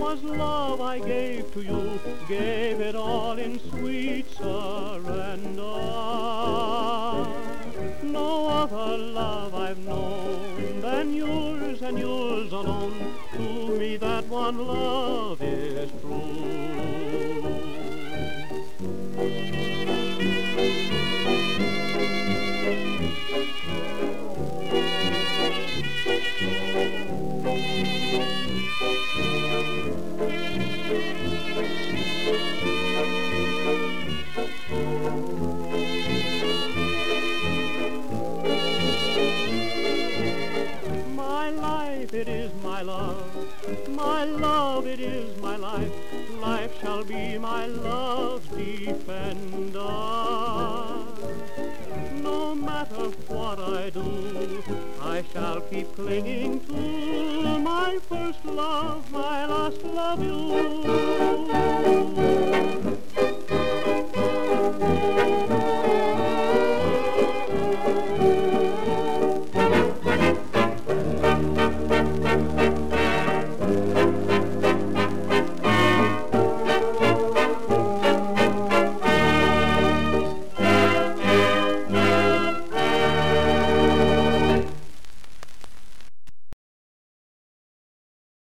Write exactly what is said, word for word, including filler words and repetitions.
'twas love I gave to you, gave it all in sweet surrender. No other love I've known than yours and yours alone. To me that one love is true. My life, it is my love, my love, it is my life. Life shall be my love's defender. No matter what I do, I shall keep clinging to my first love, my last love you.